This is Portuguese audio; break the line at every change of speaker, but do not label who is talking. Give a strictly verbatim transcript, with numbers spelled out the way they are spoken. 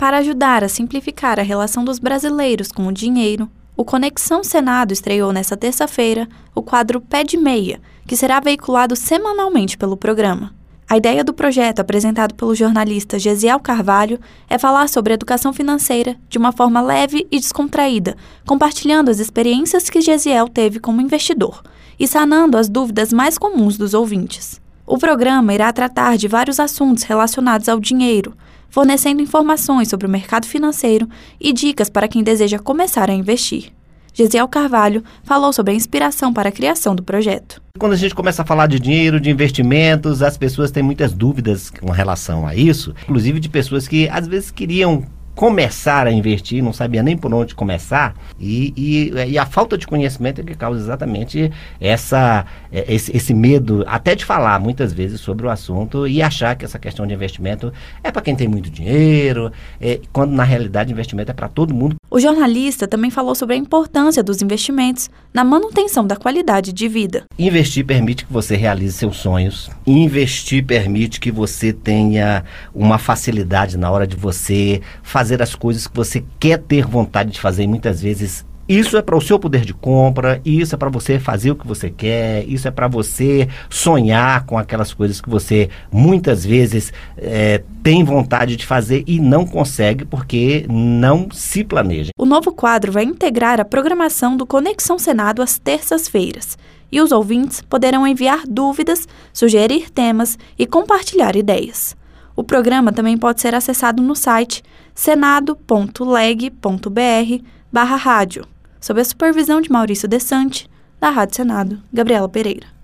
Para ajudar a simplificar a relação dos brasileiros com o dinheiro, o Conexão Senado estreou nesta terça-feira o quadro Pé de Meia, que será veiculado semanalmente pelo programa. A ideia do projeto, apresentado pelo jornalista Gesiel Carvalho, é falar sobre educação financeira de uma forma leve e descontraída, compartilhando as experiências que Gesiel teve como investidor e sanando as dúvidas mais comuns dos ouvintes. O programa irá tratar de vários assuntos relacionados ao dinheiro, fornecendo informações sobre o mercado financeiro e dicas para quem deseja começar a investir. Gesiel Carvalho falou sobre a inspiração para a criação do projeto.
Quando a gente começa a falar de dinheiro, de investimentos, as pessoas têm muitas dúvidas com relação a isso, inclusive de pessoas que às vezes queriam começar a investir, não sabia nem por onde começar, e, e, e a falta de conhecimento é que causa exatamente essa, esse, esse medo, até de falar muitas vezes sobre o assunto e achar que essa questão de investimento é para quem tem muito dinheiro, é, quando na realidade investimento é para todo mundo.
O jornalista também falou sobre a importância dos investimentos na manutenção da qualidade de vida.
Investir permite que você realize seus sonhos. Investir permite que você tenha uma facilidade na hora de você fazer as coisas que você quer ter vontade de fazer. E muitas vezes isso é para o seu poder de compra, isso é para você fazer o que você quer, isso é para você sonhar com aquelas coisas que você muitas vezes é, tem vontade de fazer e não consegue porque não se planeja.
O novo quadro vai integrar a programação do Conexão Senado às terças-feiras e os ouvintes poderão enviar dúvidas, sugerir temas e compartilhar ideias. O programa também pode ser acessado no site senado ponto leg ponto br barra rádio, sob a supervisão de Maurício Desante, da Rádio Senado, Gabriela Pereira.